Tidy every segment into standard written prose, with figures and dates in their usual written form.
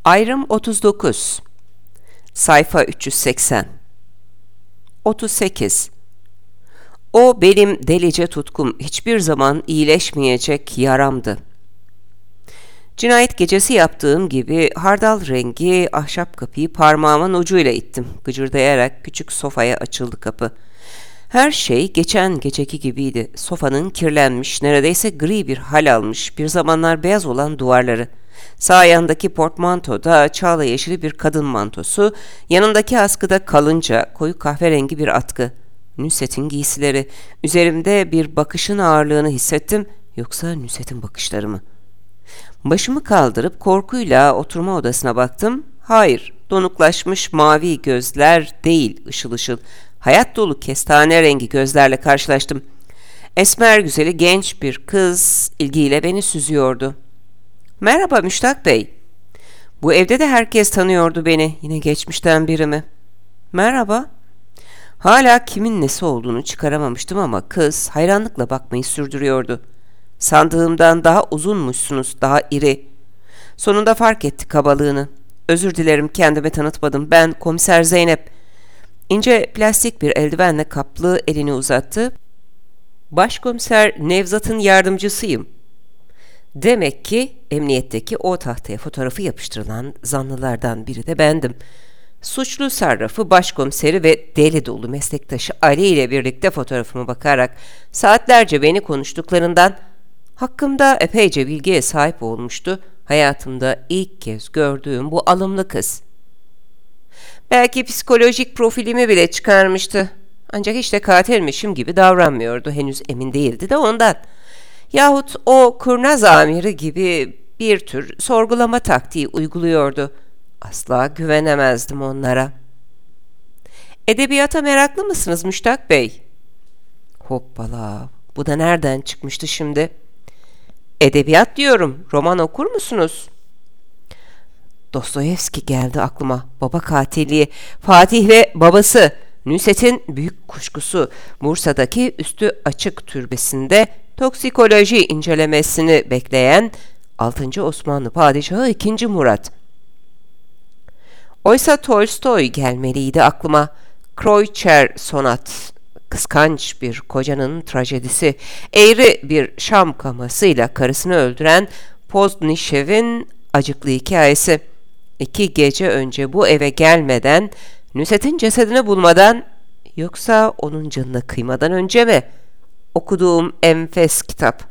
Ayrım 39. Sayfa 380. 38. O benim delice tutkum, hiçbir zaman iyileşmeyecek yaramdı. Cinayet gecesi yaptığım gibi hardal rengi ahşap kapıyı parmağımın ucuyla ittim. Gıcırdayarak küçük sofaya açıldı kapı. Her şey geçen geceki gibiydi. Sofanın kirlenmiş, neredeyse gri bir hal almış, bir zamanlar beyaz olan duvarları. Sağ yandaki portmantoda çağla yeşili bir kadın mantosu, yanındaki askıda kalınca koyu kahverengi bir atkı. Nusret'in giysileri. Üzerimde bir bakışın ağırlığını hissettim, yoksa Nusret'in bakışları mı? Başımı kaldırıp korkuyla oturma odasına baktım. Hayır, donuklaşmış mavi gözler değil, ışıl ışıl. Hayat dolu kestane rengi gözlerle karşılaştım. Esmer güzeli genç bir kız ilgiyle beni süzüyordu. "Merhaba Müştak Bey." Bu evde de herkes tanıyordu beni. Yine geçmişten biri mi? "Merhaba." Hala kimin nesi olduğunu çıkaramamıştım ama kız hayranlıkla bakmayı sürdürüyordu. "Sandığımdan daha uzunmuşsunuz, daha iri." Sonunda fark etti kabalığını. "Özür dilerim, kendimi tanıtmadım. Ben Komiser Zeynep." İnce plastik bir eldivenle kaplı elini uzattı. "Başkomiser Nevzat'ın yardımcısıyım." Demek ki emniyetteki o tahtaya fotoğrafı yapıştırılan zanlılardan biri de bendim. Suçlu sarrafı, başkomiseri ve deli dolu meslektaşı Ali ile birlikte fotoğrafıma bakarak saatlerce beni konuştuklarından hakkımda epeyce bilgiye sahip olmuştu. Hayatımda ilk kez gördüğüm bu alımlı kız. Belki psikolojik profilimi bile çıkarmıştı. Ancak hiç de katilmişim gibi davranmıyordu. Henüz emin değildi de ondan. Yahut o kurnaz amiri gibi bir tür sorgulama taktiği uyguluyordu. Asla güvenemezdim onlara. "Edebiyata meraklı mısınız Müştak Bey?" Hoppala, bu da nereden çıkmıştı şimdi? "Edebiyat diyorum, roman okur musunuz?" Dostoyevski geldi aklıma. Baba katili, Fatih ve babası, Nusret'in büyük kuşkusu, Bursa'daki üstü açık türbesinde toksikoloji incelemesini bekleyen 6. Osmanlı Padişahı 2. Murat. Oysa Tolstoy gelmeliydi aklıma. Kreutzer Sonat, kıskanç bir kocanın trajedisi, eğri bir Şam kamasıyla karısını öldüren Pozdnişev'in acıklı hikayesi. 2 gece önce bu eve gelmeden, Nusret'in cesedini bulmadan, yoksa onun canına kıymadan önce mi? Okuduğum enfes kitap.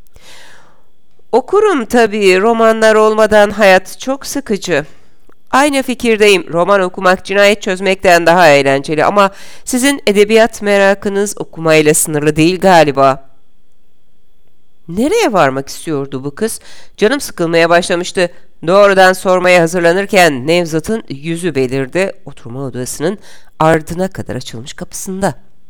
Okurum tabii, romanlar olmadan hayat çok sıkıcı. Aynı fikirdeyim, roman okumak cinayet çözmekten daha eğlenceli ama sizin edebiyat merakınız okumayla sınırlı değil galiba. Nereye varmak istiyordu bu kız? Canım sıkılmaya başlamıştı. Doğrudan sormaya hazırlanırken Nevzat'ın yüzü belirdi, oturma odasının ardına kadar açılmış kapısında.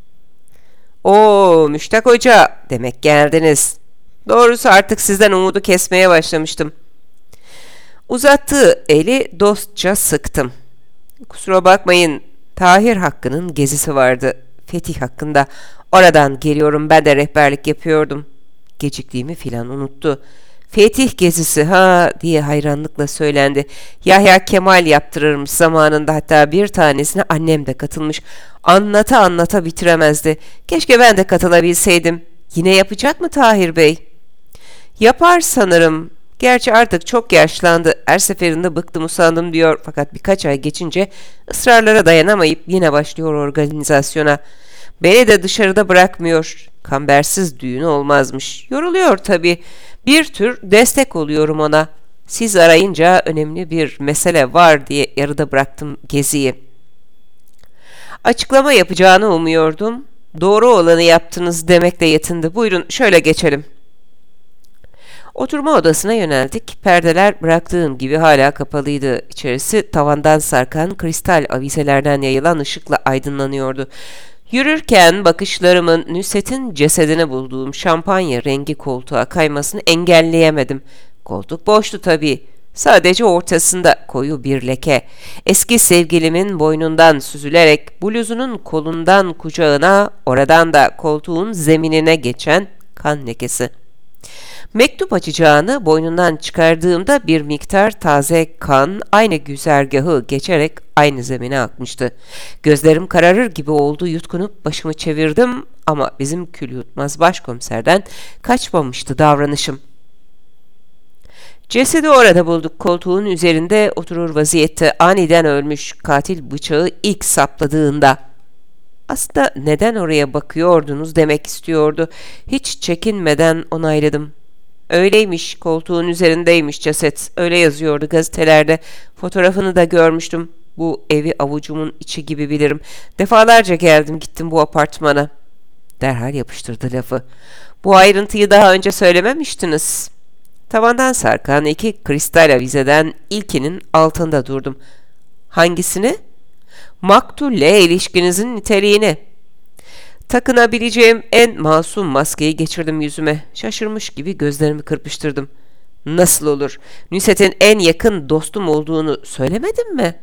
"Oo Müştak Hoca, demek geldiniz. Doğrusu artık sizden umudu kesmeye başlamıştım." Uzattığı eli dostça sıktım. "Kusura bakmayın, Tahir Hakkı'nın gezisi vardı. Fetih hakkında. Oradan geliyorum, ben de rehberlik yapıyordum." Geciktiğimi filan unuttu. "Fetih gezisi ha" diye hayranlıkla söylendi. "Yahya Kemal yaptırırmış zamanında, hatta bir tanesine annem de katılmış. Anlata anlata bitiremezdi. Keşke ben de katılabilseydim." "Yine yapacak mı Tahir Bey?" "Yapar sanırım. Gerçi artık çok yaşlandı. Her seferinde bıktım usandım diyor. Fakat birkaç ay geçince ısrarlara dayanamayıp yine başlıyor organizasyona. Beni de dışarıda bırakmıyor. Kambersiz düğün olmazmış. Yoruluyor tabii. Bir tür destek oluyorum ona. Siz arayınca önemli bir mesele var diye yarıda bıraktım geziyi." Açıklama yapacağını umuyordum. "Doğru olanı yaptınız" demekle yetindi. "Buyurun şöyle geçelim." Oturma odasına yöneldik. Perdeler bıraktığım gibi hala kapalıydı. İçerisi tavandan sarkan kristal avizelerden yayılan ışıkla aydınlanıyordu. Yürürken bakışlarımın Nusret'in cesedini bulduğum şampanya rengi koltuğa kaymasını engelleyemedim. Koltuk boştu tabii. Sadece ortasında koyu bir leke. Eski sevgilimin boynundan süzülerek bluzunun kolundan kucağına, oradan da koltuğun zeminine geçen kan lekesi. Mektup açacağını boynundan çıkardığımda bir miktar taze kan aynı güzergahı geçerek aynı zemine akmıştı. Gözlerim kararır gibi oldu, yutkunup başımı çevirdim ama bizim kül yutmaz başkomiserden kaçmamıştı davranışım. Cesedi orada bulduk, koltuğun üzerinde oturur vaziyette, aniden ölmüş, katil bıçağı ilk sapladığında. Aslında neden oraya bakıyordunuz demek istiyordu. Hiç çekinmeden onayladım. Öyleymiş, koltuğun üzerindeymiş ceset. Öyle yazıyordu gazetelerde. Fotoğrafını da görmüştüm. Bu evi avucumun içi gibi bilirim. Defalarca geldim gittim bu apartmana. Derhal yapıştırdı lafı. Bu ayrıntıyı daha önce söylememiştiniz. Tavandan sarkan iki kristal avizeden ilkinin altında durdum. Hangisini? Maktulle ilişkinizin niteliğini. Takınabileceğim en masum maskeyi geçirdim yüzüme. Şaşırmış gibi gözlerimi kırpıştırdım. Nasıl olur? Nusret'in en yakın dostum olduğunu söylemedim mi?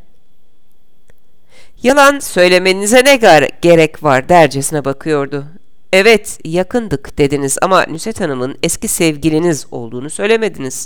Yalan söylemenize ne gerek var dercesine bakıyordu. Evet, yakındık dediniz ama Nusret Hanım'ın eski sevgiliniz olduğunu söylemediniz.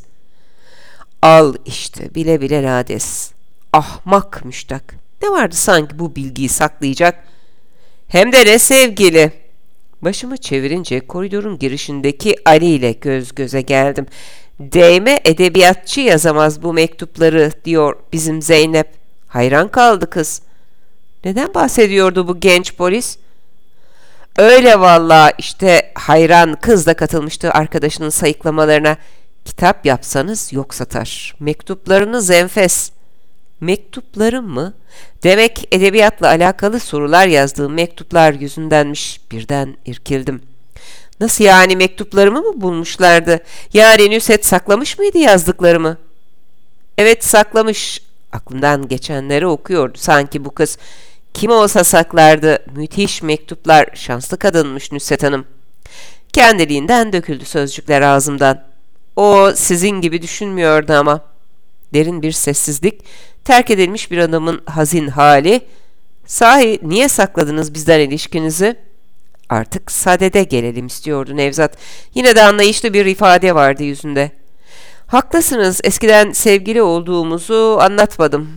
Al işte, bile bile lades. Ahmak Müştak. Ne vardı sanki bu bilgiyi saklayacak? Hem de ne sevgili. Başımı çevirince koridorun girişindeki Ali ile göz göze geldim. Değme edebiyatçı yazamaz bu mektupları diyor bizim Zeynep. Hayran kaldı kız. Neden bahsediyordu bu genç polis? Öyle valla, işte hayran kız da katılmıştı arkadaşının sayıklamalarına. Kitap yapsanız yok satar. Mektuplarınız enfes. Mektuplarım mı? Demek edebiyatla alakalı sorular yazdığım mektuplar yüzündenmiş. Birden irkildim. Nasıl yani, mektuplarımı mı bulmuşlardı? Yani Nusret saklamış mıydı yazdıklarımı? Evet, saklamış. Aklımdan geçenleri okuyordu sanki bu kız. Kim olsa saklardı. Müthiş mektuplar. Şanslı kadınmış Nusret Hanım. Kendiliğinden döküldü sözcükler ağzımdan. O sizin gibi düşünmüyordu ama. Derin bir sessizlik. Terk edilmiş bir adamın hazin hali. Sahi niye sakladınız bizden ilişkinizi? Artık sadede gelelim istiyordu Nevzat. Yine de anlayışlı bir ifade vardı yüzünde. Haklısınız, eskiden sevgili olduğumuzu anlatmadım.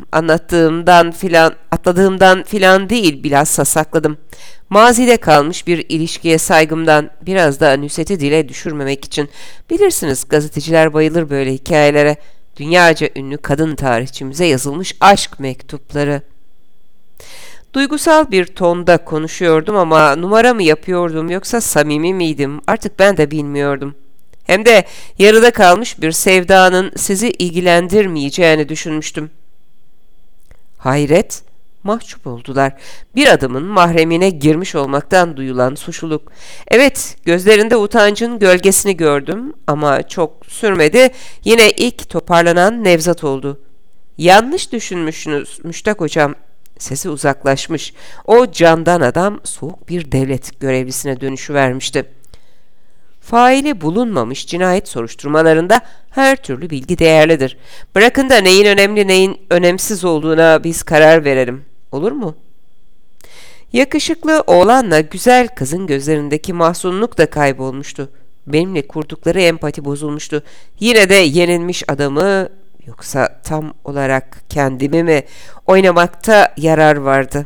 Atladığımdan filan değil, bilhassa sakladım. Mazide kalmış bir ilişkiye saygımdan, biraz da Nusret'i dile düşürmemek için. Bilirsiniz, gazeteciler bayılır böyle hikayelere. Dünyaca ünlü kadın tarihçimize yazılmış aşk mektupları. Duygusal bir tonda konuşuyordum ama numara mı yapıyordum yoksa samimi miydim artık ben de bilmiyordum. Hem de yarıda kalmış bir sevdanın sizi ilgilendirmeyeceğini düşünmüştüm. Hayret, mahcup oldular. Bir adamın mahremine girmiş olmaktan duyulan suçluluk. Evet, gözlerinde utancın gölgesini gördüm ama çok sürmedi. Yine ilk toparlanan Nevzat oldu. Yanlış düşünmüşsünüz Müştak hocam. Sesi uzaklaşmış. O candan adam soğuk bir devlet görevlisine dönüşüvermişti. Faili bulunmamış cinayet soruşturmalarında her türlü bilgi değerlidir. Bırakın da neyin önemli neyin önemsiz olduğuna biz karar verelim. Olur mu? Yakışıklı oğlanla güzel kızın gözlerindeki mahzunluk da kaybolmuştu. Benimle kurdukları empati bozulmuştu. Yine de yenilmiş adamı, yoksa tam olarak kendimi mi oynamakta yarar vardı.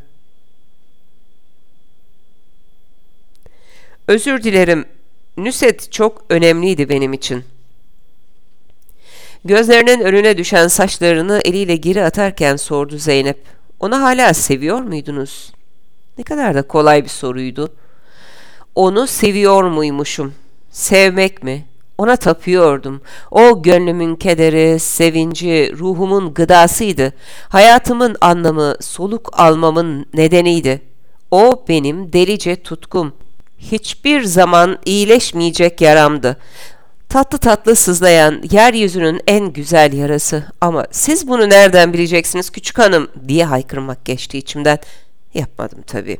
Özür dilerim. Nusret çok önemliydi benim için. Gözlerinin önüne düşen saçlarını eliyle geri atarken sordu Zeynep. Onu hala seviyor muydunuz? Ne kadar da kolay bir soruydu. Onu seviyor muymuşum? Sevmek mi? Ona tapıyordum. O gönlümün kederi, sevinci, ruhumun gıdasıydı. Hayatımın anlamı, soluk almamın nedeniydi. O benim delice tutkum. Hiçbir zaman iyileşmeyecek yaramdı. Tatlı tatlı sızlayan, yeryüzünün en güzel yarası. Ama siz bunu nereden bileceksiniz küçük hanım diye haykırmak geçti içimden. Yapmadım tabii.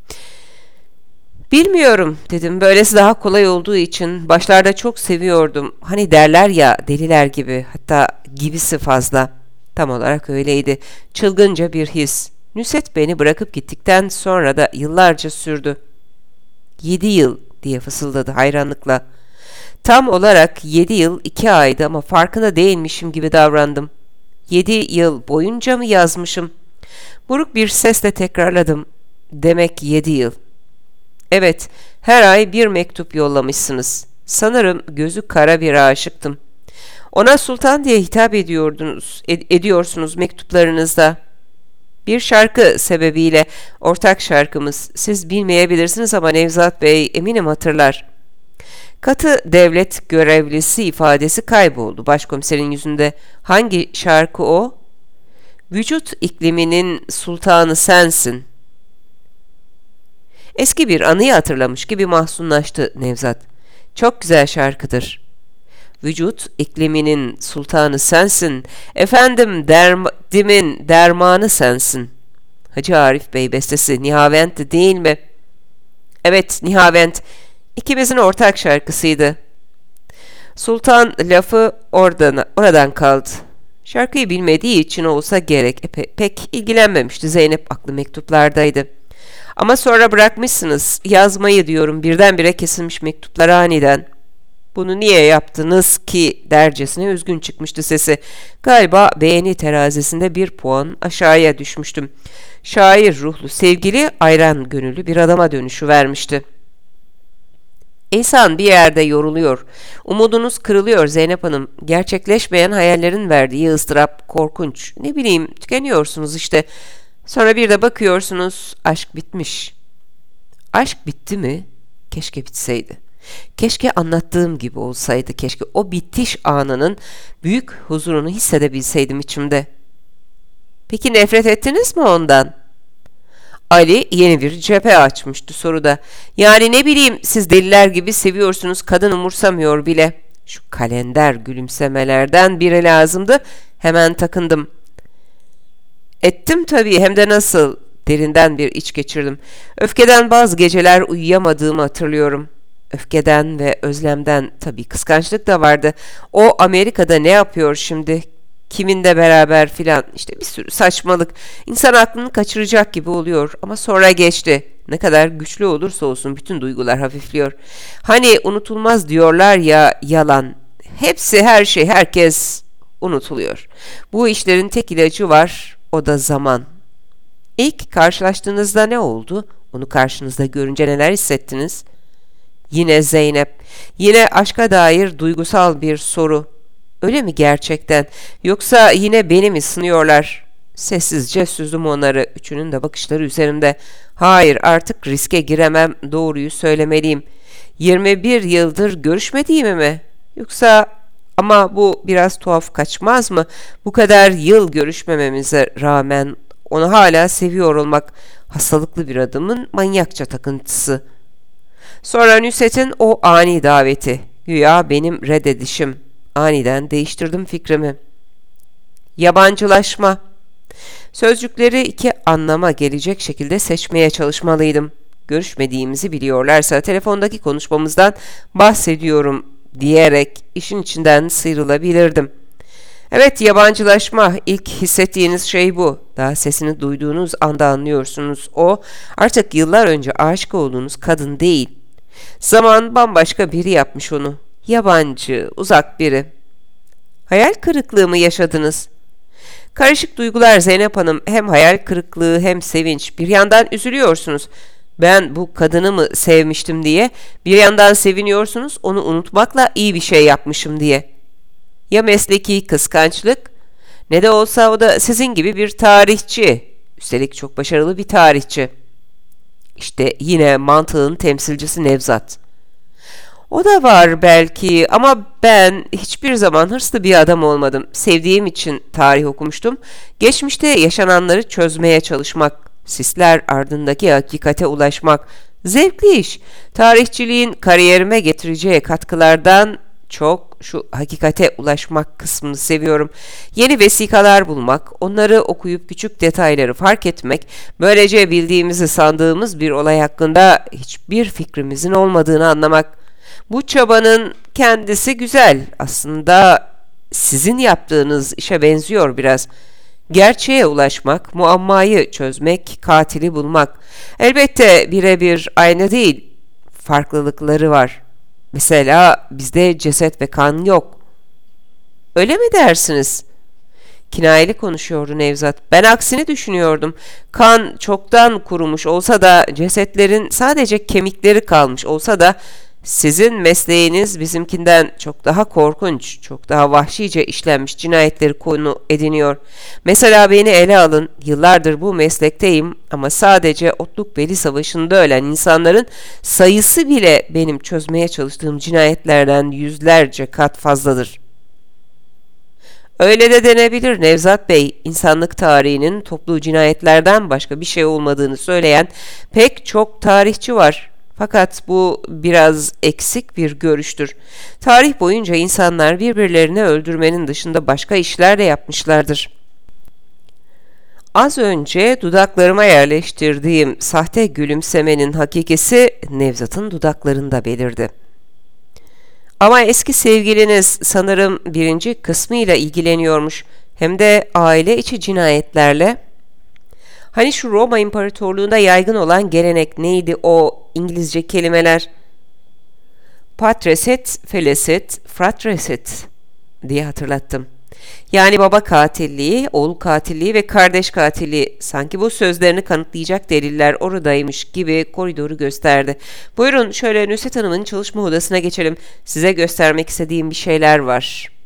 Bilmiyorum dedim, böylesi daha kolay olduğu için. Başlarda çok seviyordum. Hani derler ya, deliler gibi, hatta gibisi fazla. Tam olarak öyleydi. Çılgınca bir his. Nusret beni bırakıp gittikten sonra da yıllarca sürdü. 7 yıl diye fısıldadı hayranlıkla. Tam olarak 7 yıl 2 aydı ama farkında değilmişim gibi davrandım. 7 yıl boyunca mı yazmışım? Buruk bir sesle tekrarladım. Demek 7 yıl. Evet, her ay bir mektup yollamışsınız. Sanırım gözü kara bir aşıktım. Ona Sultan diye hitap ediyorsunuz mektuplarınızda. Bir şarkı sebebiyle ortak şarkımız. Siz bilmeyebilirsiniz ama Nevzat Bey eminim hatırlar. Katı devlet görevlisi ifadesi kayboldu başkomiserin yüzünde. Hangi şarkı o? Vücut ikliminin sultanı sensin. Eski bir anıyı hatırlamış gibi mahzunlaştı Nevzat. Çok güzel şarkıdır. Vücut ikliminin sultanı sensin. Efendim derdimin dermanı sensin. Hacı Arif Bey bestesi Nihavent'ti değil mi? Evet, Nihavent. İkimizin ortak şarkısıydı. Sultan lafı oradan kaldı. Şarkıyı bilmediği için olsa gerek pek ilgilenmemişti. Zeynep aklı mektuplardaydı. Ama sonra bırakmışsınız. Yazmayı diyorum, birdenbire kesilmiş mektuplar aniden. Bunu niye yaptınız ki dercesine üzgün çıkmıştı sesi. Galiba beğeni terazisinde 1 puan aşağıya düşmüştüm. Şair ruhlu sevgili ayran gönüllü bir adama dönüşü vermişti. İnsan bir yerde yoruluyor. Umudunuz kırılıyor Zeynep Hanım. Gerçekleşmeyen hayallerin verdiği ıstırap korkunç. Ne bileyim, tükeniyorsunuz işte. Sonra bir de bakıyorsunuz aşk bitmiş. Aşk bitti mi? Keşke bitseydi. Keşke anlattığım gibi olsaydı. Keşke o bitiş anının büyük huzurunu hissedebilseydim içimde. Peki nefret ettiniz mi ondan? Ali yeni bir cephe açmıştı soruda. Yani ne bileyim, siz deliler gibi seviyorsunuz, kadın umursamıyor bile. Şu kalender gülümsemelerden biri lazımdı. Hemen takındım. Ettim tabii, hem de nasıl. Derinden bir iç geçirdim. Öfkeden bazı geceler uyuyamadığımı hatırlıyorum. Öfkeden ve özlemden, tabii kıskançlık da vardı. O Amerika'da ne yapıyor şimdi? Kiminle beraber filan, işte bir sürü saçmalık. İnsan aklını kaçıracak gibi oluyor ama sonra geçti. Ne kadar güçlü olursa olsun bütün duygular hafifliyor. Hani unutulmaz diyorlar ya, yalan. Hepsi, her şey, herkes unutuluyor. Bu işlerin tek ilacı var, o da zaman. İlk karşılaştığınızda ne oldu? Onu karşınızda görünce neler hissettiniz? Yine Zeynep. Yine aşka dair duygusal bir soru. Öyle mi gerçekten? Yoksa yine beni mi sınıyorlar? Sessizce süzdüm onları. Üçünün de bakışları üzerimde. Hayır, artık riske giremem. Doğruyu söylemeliyim. 21 yıldır görüşmediğimi mi? Yoksa ama bu biraz tuhaf kaçmaz mı? Bu kadar yıl görüşmememize rağmen onu hala seviyor olmak hastalıklı bir adamın manyakça takıntısı. Sonra Nusret'in o ani daveti. Güya benim reddedişim. Aniden değiştirdim fikrimi. Yabancılaşma. Sözcükleri 2 anlama gelecek şekilde seçmeye çalışmalıydım. Görüşmediğimizi biliyorlarsa telefondaki konuşmamızdan bahsediyorum diyerek işin içinden sıyrılabilirdim. Evet, yabancılaşma. İlk hissettiğiniz şey bu. Daha sesini duyduğunuz anda anlıyorsunuz. O artık yıllar önce aşık olduğunuz kadın değil. Zaman bambaşka biri yapmış onu. Yabancı, uzak biri. Hayal kırıklığı mı yaşadınız? Karışık duygular Zeynep Hanım. Hem hayal kırıklığı hem sevinç. Bir yandan üzülüyorsunuz. Ben bu kadını mı sevmiştim diye. Bir yandan seviniyorsunuz, onu unutmakla iyi bir şey yapmışım diye. Ya mesleki kıskançlık? Ne de olsa o da sizin gibi bir tarihçi. Üstelik çok başarılı bir tarihçi. İşte yine mantığın temsilcisi Nevzat. O da var belki ama ben hiçbir zaman hırslı bir adam olmadım. Sevdiğim için tarih okumuştum. Geçmişte yaşananları çözmeye çalışmak, sisler ardındaki hakikate ulaşmak zevkli iş. Tarihçiliğin kariyerime getireceği katkılardan çok şu hakikate ulaşmak kısmını seviyorum. Yeni vesikalar bulmak, onları okuyup küçük detayları fark etmek, böylece bildiğimizi sandığımız bir olay hakkında hiçbir fikrimizin olmadığını anlamak. Bu çabanın kendisi güzel. Aslında sizin yaptığınız işe benziyor biraz. Gerçeğe ulaşmak, muammayı çözmek, katili bulmak. Elbette birebir aynı değil, farklılıkları var. Mesela bizde ceset ve kan yok. Öyle mi dersiniz? Kinayeli konuşuyordu Nevzat. Ben aksini düşünüyordum. Kan çoktan kurumuş olsa da, cesetlerin sadece kemikleri kalmış olsa da, sizin mesleğiniz bizimkinden çok daha korkunç, çok daha vahşice işlenmiş cinayetleri konu ediniyor. Mesela beni ele alın. Yıllardır bu meslekteyim ama sadece Otlukbeli Savaşı'nda ölen insanların sayısı bile benim çözmeye çalıştığım cinayetlerden yüzlerce kat fazladır. Öyle de denebilir Nevzat Bey. İnsanlık tarihinin toplu cinayetlerden başka bir şey olmadığını söyleyen pek çok tarihçi var. Fakat bu biraz eksik bir görüştür. Tarih boyunca insanlar birbirlerini öldürmenin dışında başka işler de yapmışlardır. Az önce dudaklarıma yerleştirdiğim sahte gülümsemenin hakikisi Nevzat'ın dudaklarında belirdi. Ama eski sevgiliniz sanırım birinci kısmıyla ilgileniyormuş. Hem de aile içi cinayetlerle. Hani şu Roma İmparatorluğu'nda yaygın olan gelenek neydi o İngilizce kelimeler? Patreset, feleset, fratreset diye hatırlattım. Yani baba katilliği, oğul katilliği ve kardeş katilliği. Sanki bu sözlerini kanıtlayacak deliller oradaymış gibi koridoru gösterdi. Buyurun şöyle Nusret Hanım'ın çalışma odasına geçelim. Size göstermek istediğim bir şeyler var.